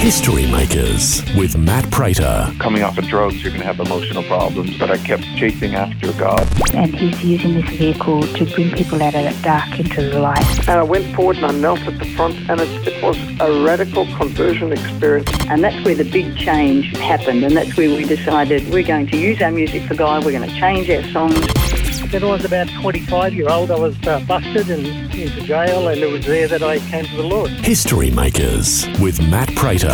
History Makers with Matt Prater. Coming off of drugs, you're going to have emotional problems, but I kept chasing after God. And he's using this vehicle to bring people out of that dark into the light. And I went forward and I knelt at the front, and it was a radical conversion experience. And that's where the big change happened, and that's where we decided we're going to use our music for God, we're going to change our songs. When I was about 25-year-old, I was busted and into jail, and it was there that I came to the Lord. History Makers with Matt Prater.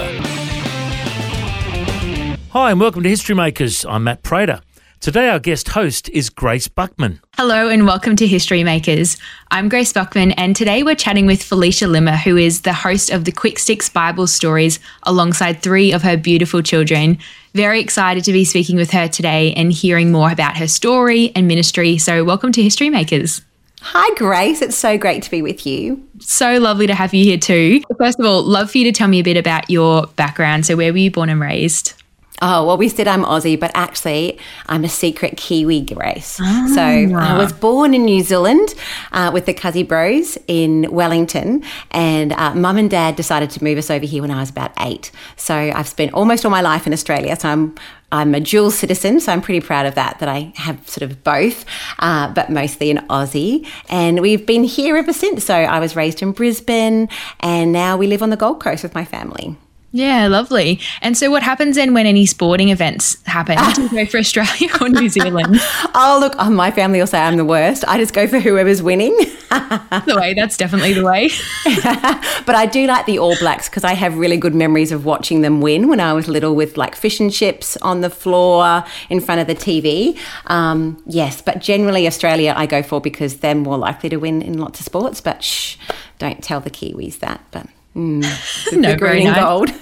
Hi and welcome to History Makers. I'm Matt Prater. Today our guest host is Grace Buckman. Hello and welcome to History Makers. I'm Grace Buckman, and today we're chatting with Felicia Limmer, who is the host of the Quick Sticks Bible Stories alongside three of her beautiful children. Very excited to be speaking with her today and hearing more about her story and ministry. So welcome to History Makers. Hi, Grace. It's so great to be with you. So lovely to have you here too. First of all, love for you to tell me a bit about your background. So where were you born and raised? Oh, well, we said I'm Aussie, but actually I'm a secret Kiwi, Grace. So I was born in New Zealand with the Cuzzy Bros in Wellington, and Mum and Dad decided to move us over here when I was about 8. So I've spent almost all my life in Australia. So I'm a dual citizen, so I'm pretty proud of that I have sort of both, but mostly an Aussie. And we've been here ever since. So I was raised in Brisbane, and now we live on the Gold Coast with my family. Yeah, lovely. And so what happens then when any sporting events happen? Do you go for Australia or New Zealand? My family will say I'm the worst. I just go for whoever's winning. That's definitely the way. But I do like the All Blacks because I have really good memories of watching them win when I was little with like fish and chips on the floor in front of the TV. Yes, but generally Australia I go for because they're more likely to win in lots of sports. But don't tell the Kiwis that, but... No, green and gold.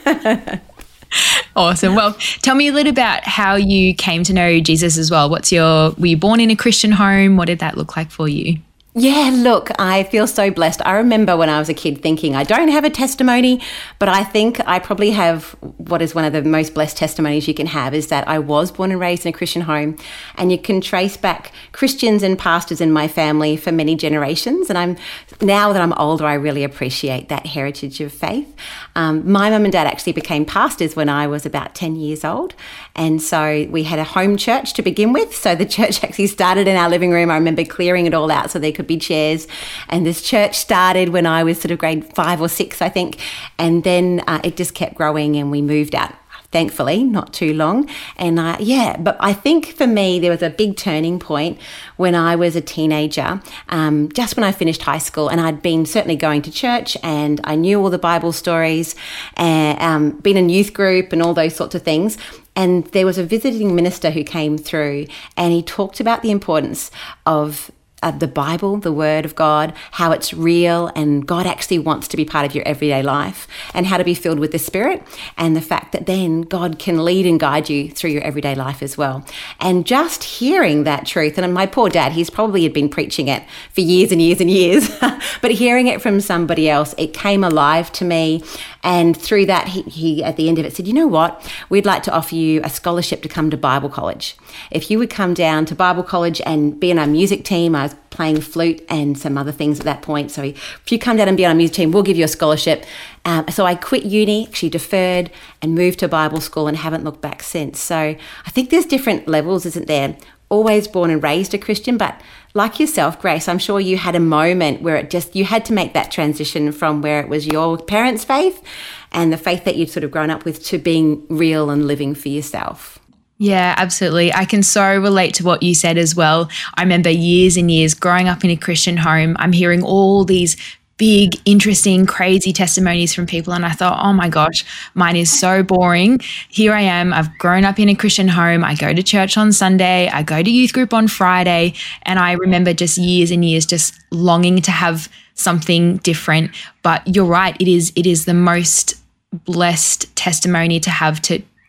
Awesome. Well, tell me a little about how you came to know Jesus as well. Were you born in a Christian home? What did that look like for you? Yeah, look, I feel so blessed. I remember when I was a kid thinking, I don't have a testimony, but I think I probably have what is one of the most blessed testimonies you can have is that I was born and raised in a Christian home, and you can trace back Christians and pastors in my family for many generations. And now that I'm older, I really appreciate that heritage of faith. My mum and dad actually became pastors when I was about 10 years old. And so we had a home church to begin with. So the church actually started in our living room. I remember clearing it all out so there could be chairs. And this church started when I was sort of grade 5 or 6, I think. And then it just kept growing and we moved out. Thankfully, not too long. And but I think for me, there was a big turning point when I was a teenager, just when I finished high school, and I'd been certainly going to church and I knew all the Bible stories and been in youth group and all those sorts of things. And there was a visiting minister who came through and he talked about the importance of the Bible, the Word of God, how it's real and God actually wants to be part of your everyday life, and how to be filled with the Spirit, and the fact that then God can lead and guide you through your everyday life as well. And just hearing that truth, and my poor dad, he's probably had been preaching it for years and years and years, but hearing it from somebody else, it came alive to me. And through that, he at the end of it said, you know what, we'd like to offer you a scholarship to come to Bible college. If you would come down to Bible college and be in our music team, I was playing flute and some other things at that point. So if you come down and be on our music team, we'll give you a scholarship. So I quit uni, actually deferred and moved to Bible school and haven't looked back since. So I think there's different levels, isn't there? Always born and raised a Christian, but like yourself, Grace, I'm sure you had a moment where you had to make that transition from where it was your parents' faith and the faith that you'd sort of grown up with to being real and living for yourself. Yeah, absolutely. I can so relate to what you said as well. I remember years and years growing up in a Christian home. I'm hearing all these big, interesting, crazy testimonies from people. And I thought, oh my gosh, mine is so boring. Here I am. I've grown up in a Christian home. I go to church on Sunday. I go to youth group on Friday. And I remember just years and years just longing to have something different. But you're right. It is the most blessed testimony to have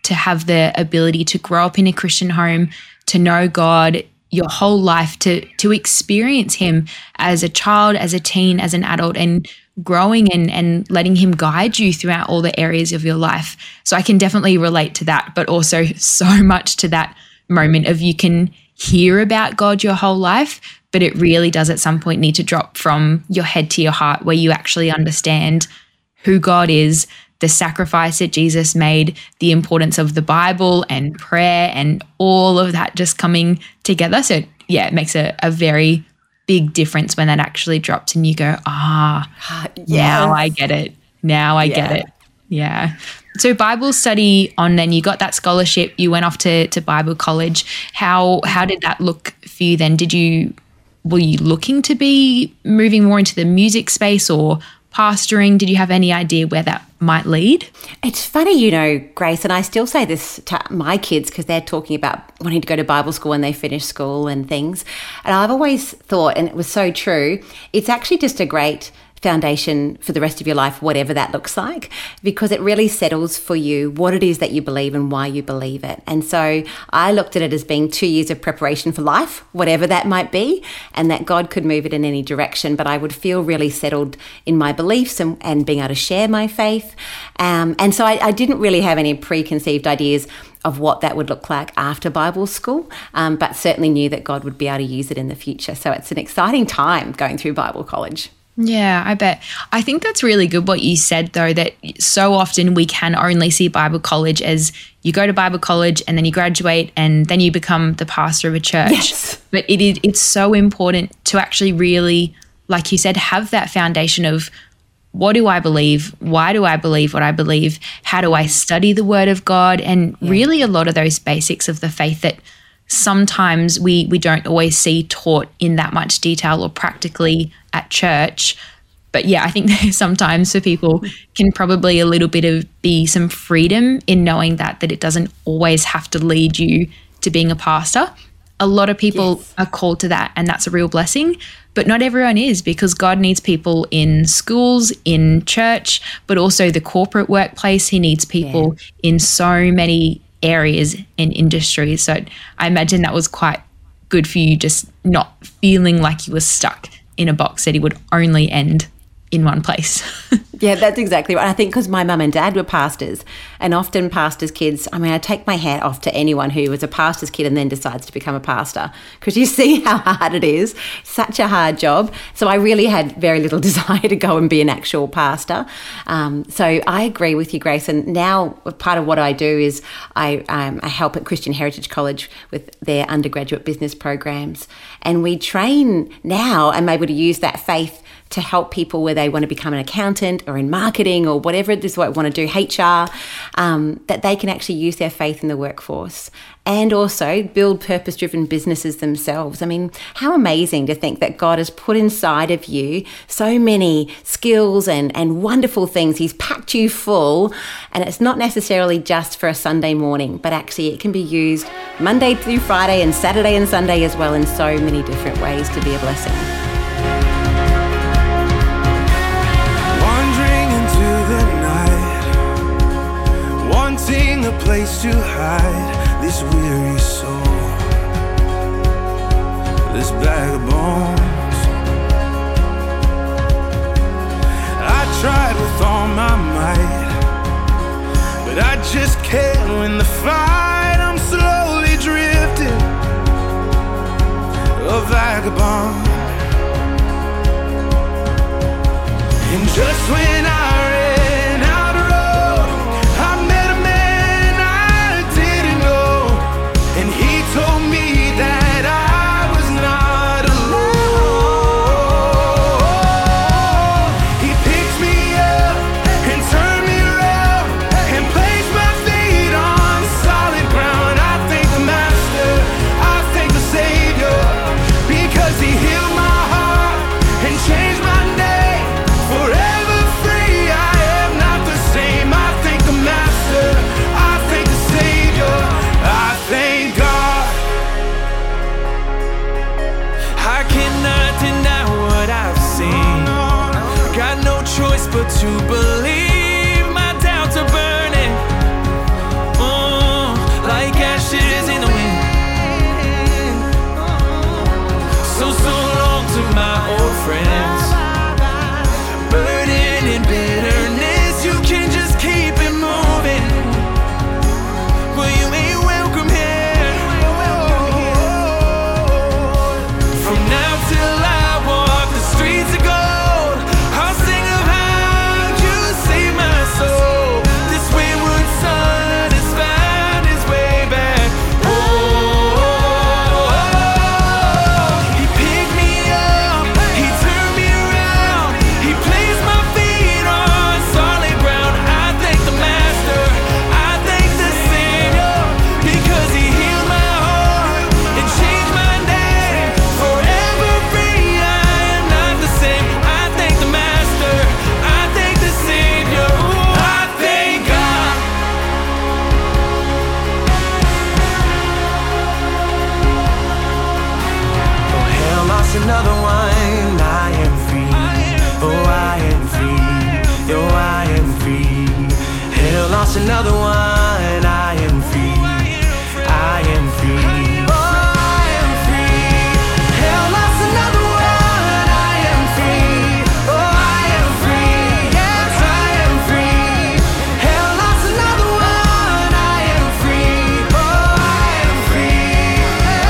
the ability to grow up in a Christian home, to know God your whole life, to experience him as a child, as a teen, as an adult, and growing and letting him guide you throughout all the areas of your life. So I can definitely relate to that, but also so much to that moment of you can hear about God your whole life, but it really does at some point need to drop from your head to your heart where you actually understand who God is, the sacrifice that Jesus made, the importance of the Bible and prayer and all of that just coming together. So yeah, it makes a very big difference when that actually drops and you go, now I get it. Now I get it. Yeah. So Bible study on, then you got that scholarship, you went off to Bible college. How did that look for you then? Were you looking to be moving more into the music space or pastoring? Did you have any idea where that might lead? It's funny, Grace, and I still say this to my kids because they're talking about wanting to go to Bible school when they finish school and things. And I've always thought, and it was so true, it's actually just a great foundation for the rest of your life, whatever that looks like, because it really settles for you what it is that you believe and why you believe it. And so I looked at it as being 2 years of preparation for life, whatever that might be, and that God could move it in any direction, but I would feel really settled in my beliefs and being able to share my faith. And so I didn't really have any preconceived ideas of what that would look like after Bible school, but certainly knew that God would be able to use it in the future. So it's an exciting time going through Bible college. Yeah, I bet. I think that's really good what you said, though, that so often we can only see Bible college as you go to Bible college and then you graduate and then you become the pastor of a church. Yes. But it's so important to actually really, like you said, have that foundation of what do I believe? Why do I believe what I believe? How do I study the Word of God? And really a lot of those basics of the faith that sometimes we don't always see taught in that much detail or practically at church. But yeah, I think sometimes for people can probably a little bit of be some freedom in knowing that it doesn't always have to lead you to being a pastor. A lot of people are called to that, and that's a real blessing, but not everyone is, because God needs people in schools, in church, but also the corporate workplace. He needs people in so many areas and industries. So I imagine that was quite good for you, just not feeling like you were stuck in a box, that he would only end in one place. Yeah, that's exactly right. I think because my mum and dad were pastors, and often pastors' kids, I take my hat off to anyone who was a pastor's kid and then decides to become a pastor, because you see how hard it is, such a hard job. So I really had very little desire to go and be an actual pastor. So I agree with you, Grace. And now part of what I do is I help at Christian Heritage College with their undergraduate business programs. And we train now, I'm able to use that faith to help people where they want to become an accountant or in marketing or whatever it is what want to do, HR, that they can actually use their faith in the workforce and also build purpose-driven businesses themselves. How amazing to think that God has put inside of you so many skills and wonderful things. He's packed you full, and it's not necessarily just for a Sunday morning, but actually it can be used Monday through Friday and Saturday and Sunday as well in so many different ways to be a blessing. A place to hide this weary soul, this bag of bones. I tried with all my might, but I just can't win the fight. I'm slowly drifting, a vagabond. And just when I ran out of road, I met a man I didn't know, and he told me that I was not alone. He picked me up and turned me around and placed my feet on solid ground. I thank the Master, I thank the Savior, because he healed my heart and changed my name. Forever free, I am not the same. I thank the Master, I thank the Savior, I thank God. I cannot deny what I've seen. Got no choice but to believe. My doubts are burning, like ashes in the wind. So long to my old friends. Burden and bitterness, you can just keep it moving. Well, you ain't welcome here. From now till I walk the streets of gold, I'll sing of how you another one. I am free. I am free. Oh, I am free. Hell lost another one. I am free. Oh, I am free. Yes, I am free. Hell lost another one. I am free. Oh, I am free.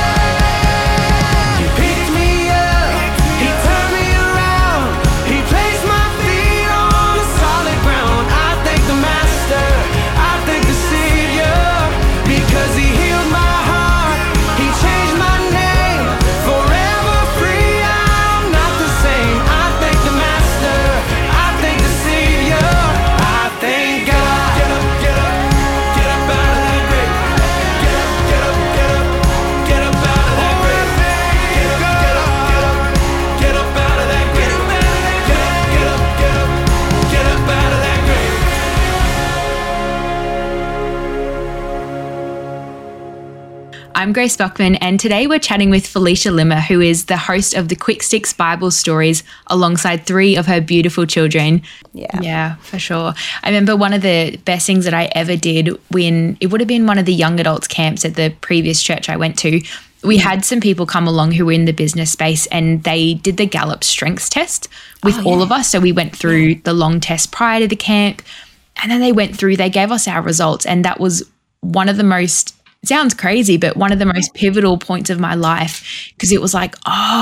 He picked me up. He turned me around. He placed my feet on solid ground. I thank the Master. I thank the Savior, because He healed my heart. He changed my name. Forever free. I'm not the same. I thank the Master. I thank the Savior. I thank God. Get up, get up, get up out of that grave. Get up, get up, get up, get up out of that grave. Get up, get up, get up, get up out of that grave. Get up, get up, get up, get up out of that grave. I'm Grace Buckman, and today we're chatting with Felicia Limmer, who is the host of the Quick Sticks Bible Stories alongside 3 of her beautiful children. Yeah, for sure. I remember one of the best things that I ever did when it would have been one of the young adults camps at the previous church I went to. We had some people come along who were in the business space, and they did the Gallup strengths test with all of us. So we went through the long test prior to the camp, and then they gave us our results, and that was one of the most, it sounds crazy, but one of the most pivotal points of my life, because it was like,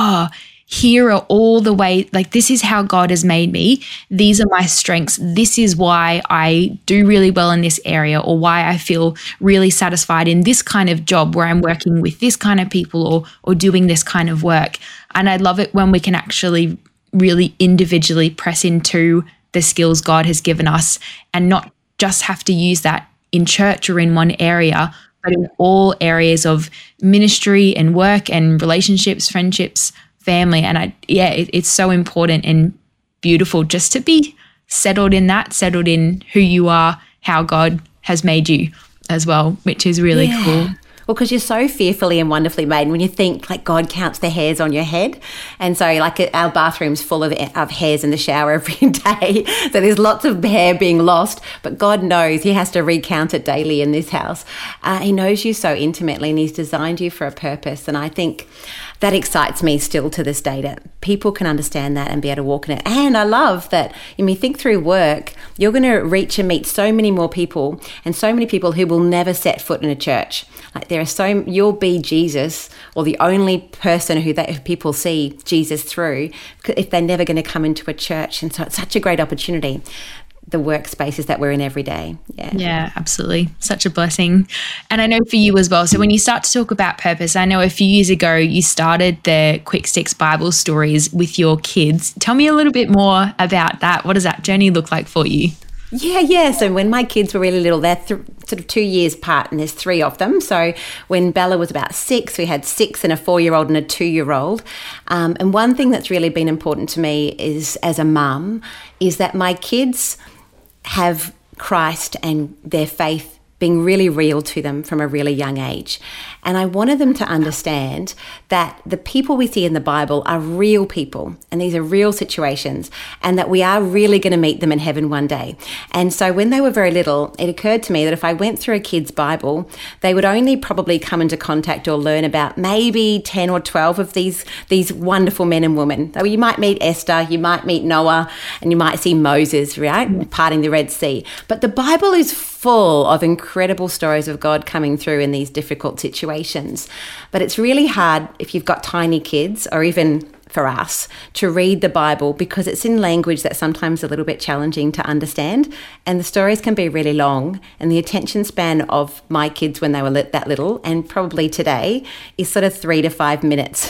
here are all the way, like, this is how God has made me. These are my strengths. This is why I do really well in this area, or why I feel really satisfied in this kind of job where I'm working with this kind of people or doing this kind of work. And I love it when we can actually really individually press into the skills God has given us and not just have to use that in church or in one area, but in all areas of ministry and work and relationships, friendships, family. And it's so important and beautiful just to be settled in that, settled in who you are, how God has made you as well, which is really cool. Well, because you're so fearfully and wonderfully made. And when you think, like, God counts the hairs on your head. And so, like, our bathroom's full of hairs in the shower every day. So there's lots of hair being lost. But God knows He has to recount it daily in this house. He knows you so intimately, and He's designed you for a purpose. And I think that excites me still to this day, that people can understand that and be able to walk in it. And I love that when you think through work, you're going to reach and meet so many more people, and so many people who will never set foot in a church. Like, you'll be Jesus, or the only person who people see Jesus through, if they're never going to come into a church. And so it's such a great opportunity, the workspaces that we're in every day. Yeah, absolutely. Such a blessing. And I know for you as well, so when you start to talk about purpose, I know a few years ago you started the Quick Sticks Bible Stories with your kids. Tell me a little bit more about that. What does that journey look like for you? Yeah. So when my kids were really little, they're sort of 2 years apart, and there's 3 of them. So when Bella was about 6, we had 6 and a 4-year-old and a 2-year-old. And one thing that's really been important to me is, as a mum, is that my kids have Christ and their faith being really real to them from a really young age. And I wanted them to understand that the people we see in the Bible are real people, and these are real situations, and that we are really going to meet them in heaven one day. And so when they were very little, it occurred to me that if I went through a kid's Bible, they would only probably come into contact or learn about maybe 10 or 12 of these wonderful men and women. So you might meet Esther, you might meet Noah, and you might see Moses, right, parting the Red Sea. But the Bible is full of incredible stories of God coming through in these difficult situations. But it's really hard if you've got tiny kids, or even for us, to read the Bible, because it's in language that's sometimes a little bit challenging to understand, and the stories can be really long, and the attention span of my kids when they were that little, and probably today, is sort of 3 to 5 minutes.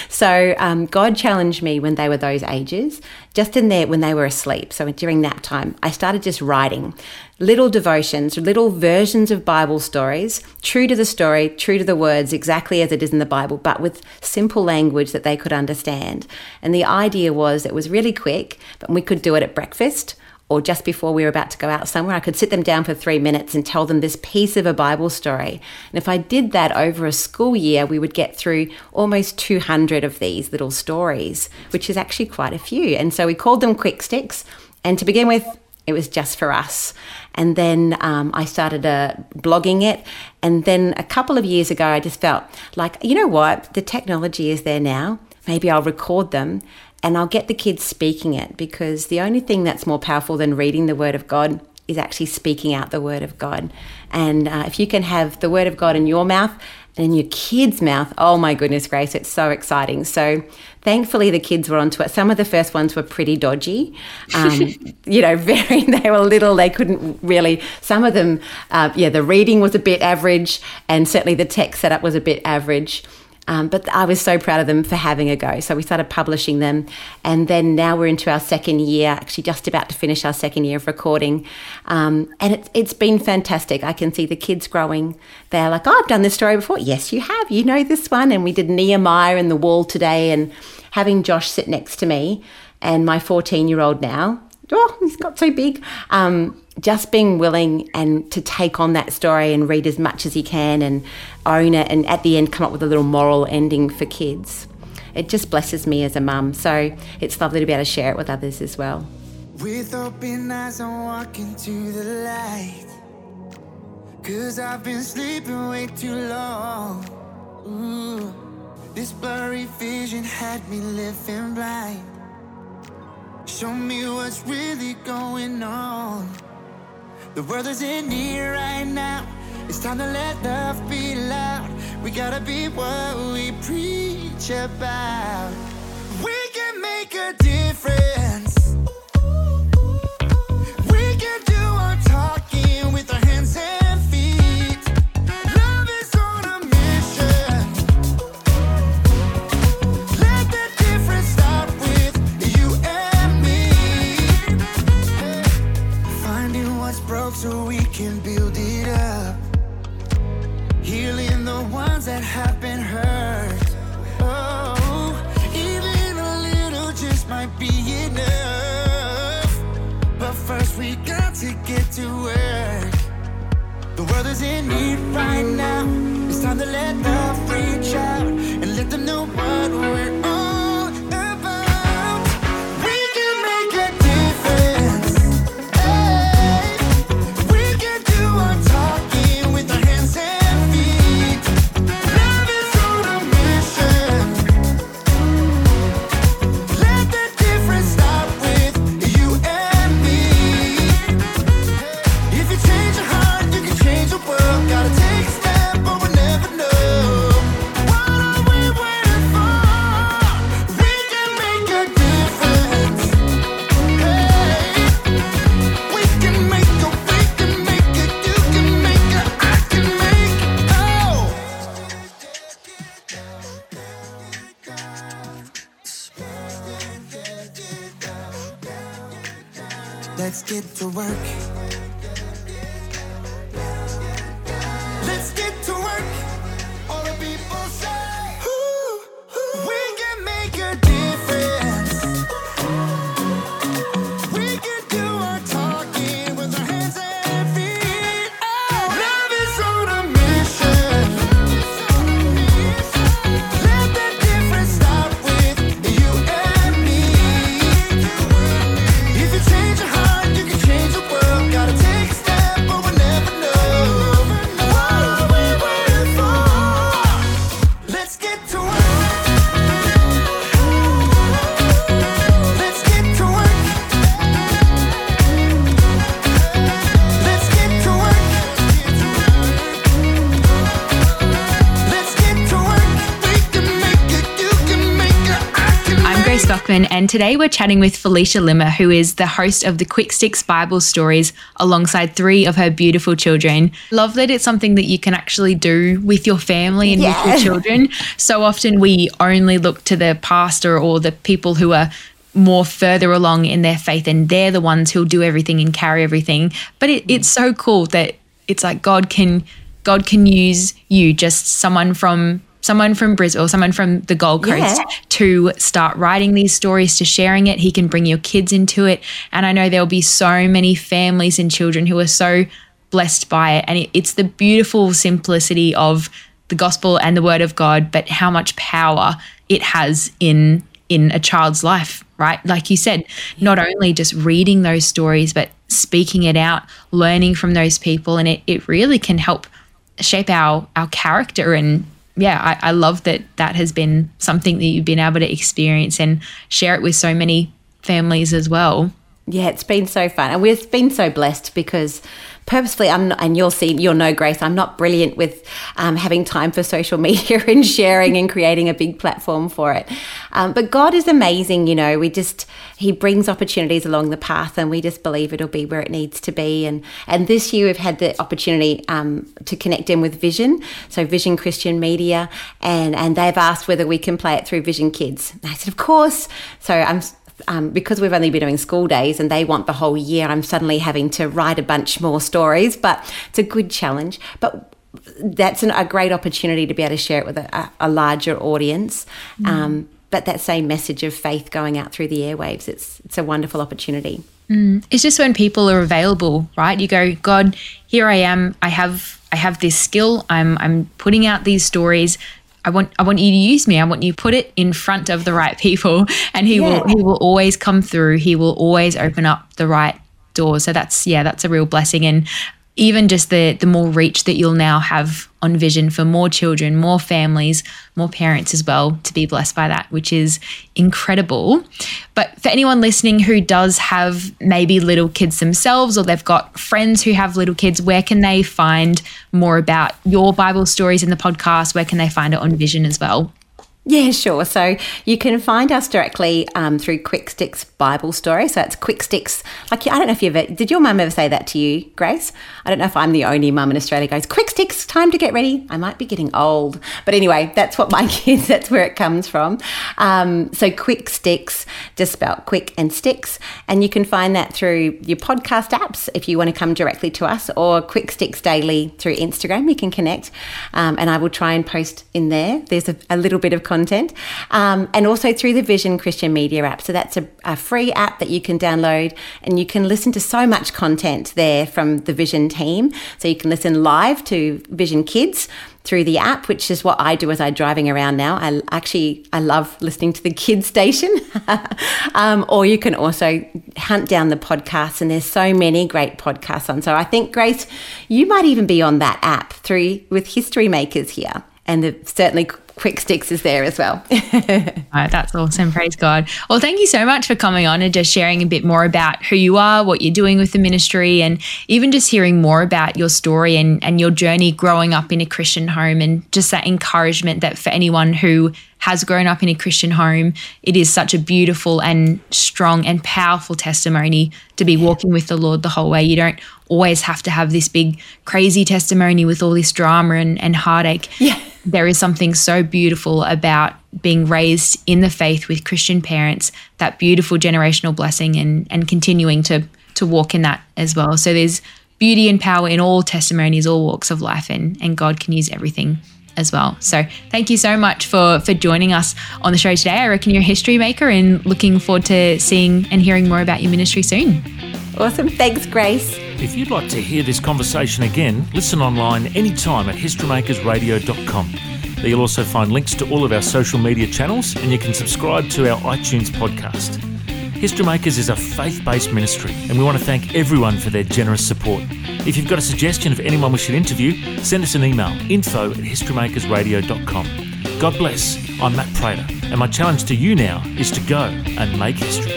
So God challenged me when they were those ages, just in there when they were asleep. So during nap time, I started just writing little devotions, little versions of Bible stories, true to the story, true to the words, exactly as it is in the Bible, but with simple language that they could understand. And the idea was it was really quick, but we could do it at breakfast, or just before we were about to go out somewhere. I could sit them down for 3 minutes and tell them this piece of a Bible story. And if I did that over a school year, we would get through almost 200 of these little stories, which is actually quite a few. And so we called them Quick Sticks. And to begin with, It was just for us. And then I started blogging it. And then a couple of years ago, I just felt like, you know what? The technology is there now. Maybe I'll record them and I'll get the kids speaking it, because the only thing that's more powerful than reading the Word of God is actually speaking out the Word of God. And if you can have the Word of God in your mouth and in your kids' mouth, oh my goodness grace, it's so exciting. So thankfully the kids were onto it. Some of the first ones were pretty dodgy, they were little, they couldn't really, some of them, the reading was a bit average, and certainly the tech setup was a bit average. But I was so proud of them for having a go. So we started publishing them. And then now we're into our second year, actually just about to finish our second year of recording. And it's been fantastic. I can see the kids growing. They're like, oh, I've done this story before. Yes, you have. You know this one. And we did Nehemiah and the wall today. And having Josh sit next to me and my 14-year-old now, oh, he's got so big. Just being willing and to take on that story and read as much as he can and own it, and at the end come up with a little moral ending for kids. It just blesses me as a mum. So it's lovely to be able to share it with others as well. With open eyes, I'm walking to the light, 'cause I've been sleeping way too long. Ooh, this blurry vision had me living blind. Show me what's really going on. The world is in need right now. It's time to let love be loud. We gotta be what we preach about. We can make a difference. We can do our talking with our hands and feet. Love is on a mission. Let the difference start with you and me. Finding what's broke so we can build it up. Healing the ones that have been hurt. Oh, even a little just might be enough. But first we got to get to work. The world is in need right now. It's time to let love reach out and let them know what we're all about. We can make a difference. Hey, we can do our talking with our hands and feet. Love is on a mission. Let the difference start with you and me. If you change your heart, you can change the world. Gotta take a step, but we'll never know. What are we waiting for? We can make a difference. Hey, we can make it, you can make it, I can make it. Oh. Let's get to work. Let's get to work. All the people say, ooh, we can make a difference. We can do our talking with our hands and feet. Oh, love is on a mission. Let the difference start with you and me. If you change your heart, you can change the world. Gotta take a step, but we'll never know. What are we waiting for? Let's get to work. Let's get to work. Let's get to work. Let's get to work. We can make it, you can make it, I can I'm Grace Stockman, and today we're chatting with Felicia Limmer, who is the host of the Quick Sticks Bible Stories alongside 3 of her beautiful children. Love that it's something that you can actually do with your family and with your children. So often we only look to the pastor or the people who are more further along in their faith, and they're the ones who'll do everything and carry everything. But it's so cool that it's like God can use you, just someone from Brisbane or someone from the Gold Coast to start writing these stories, to sharing it. He can bring your kids into it. And I know there'll be so many families and children who are so blessed by it. And it's the beautiful simplicity of the gospel and the word of God, but how much power it has in a child's life right? Like you said, not only just reading those stories, but speaking it out, learning from those people. And it really can help shape our character. And yeah, I love that has been something that you've been able to experience and share it with so many families as well. Yeah, it's been so fun. And we've been so blessed because purposefully, and you'll know, Grace, I'm not brilliant with having time for social media and sharing and creating a big platform for it. But God is amazing, you know. He brings opportunities along the path, and we just believe it'll be where it needs to be. And this year we've had the opportunity to connect in with Vision, so Vision Christian Media, and they've asked whether we can play it through Vision Kids. And I said, of course. So because we've only been doing school days and they want the whole year, I'm suddenly having to write a bunch more stories, but it's a good challenge. But that's a great opportunity to be able to share it with a larger audience. But that same message of faith going out through the airwaves, it's a wonderful opportunity. It's just when people are available, right? You go, God, here I am. I have this skill. I'm putting out these stories. I want you to use me. I want you to put it in front of the right people, and he will always come through. He will always open up the right doors. So that's a real blessing. And even just the more reach that you'll now have on Vision for more children, more families, more parents as well to be blessed by that, which is incredible. But for anyone listening who does have maybe little kids themselves, or they've got friends who have little kids, where can they find more about your Bible stories in the podcast? Where can they find it on Vision as well? Yeah, sure. So you can find us directly through Quick Sticks Bible Story. So it's Quick Sticks. Like, I don't know if did your mum ever say that to you, Grace? I don't know if I'm the only mum in Australia who goes, Quick Sticks, time to get ready. I might be getting old. But anyway, that's what my kids, that's where it comes from. So Quick Sticks, just spelled quick and sticks. And you can find that through your podcast apps if you want to come directly to us, or Quick Sticks Daily through Instagram. You can connect. And I will try and post in there. There's a little bit of content, and also through the Vision Christian Media app. So that's a free app that you can download, and you can listen to so much content there from the Vision team. So you can listen live to Vision Kids through the app, which is what I do as I'm driving around now. I love listening to the kids station. Or you can also hunt down the podcasts, and there's so many great podcasts on. So I think, Grace, you might even be on that app with History Makers here, and certainly Quick Sticks is there as well. That's awesome. Praise God. Well, thank you so much for coming on and just sharing a bit more about who you are, what you're doing with the ministry, and even just hearing more about your story and your journey growing up in a Christian home, and just that encouragement that for anyone who has grown up in a Christian home, it is such a beautiful and strong and powerful testimony to be walking with the Lord the whole way. You don't always have to have this big, crazy testimony with all this drama and heartache. Yeah. There is something so beautiful about being raised in the faith with Christian parents, that beautiful generational blessing, and continuing to walk in that as well. So there's beauty and power in all testimonies, all walks of life, and God can use everything as well. So thank you so much for joining us on the show today. I reckon you're a history maker, and looking forward to seeing and hearing more about your ministry soon. Awesome. Thanks, Grace. If you'd like to hear this conversation again, listen online anytime at historymakersradio.com. There you'll also find links to all of our social media channels, and you can subscribe to our iTunes podcast. History Makers is a faith-based ministry, and we want to thank everyone for their generous support. If you've got a suggestion of anyone we should interview, send us an email, info@historymakersradio.com. God bless. I'm Matt Prater, and my challenge to you now is to go and make history.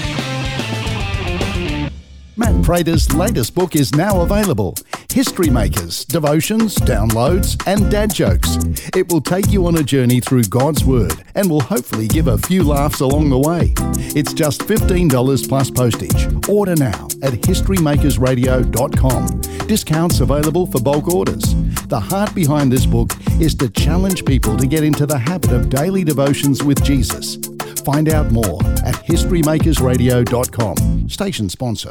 Matt Prater's latest book is now available. History Makers, Devotions, Downloads and Dad Jokes. It will take you on a journey through God's Word and will hopefully give a few laughs along the way. It's just $15 plus postage. Order now at historymakersradio.com. Discounts available for bulk orders. The heart behind this book is to challenge people to get into the habit of daily devotions with Jesus. Find out more at historymakersradio.com. Station sponsor.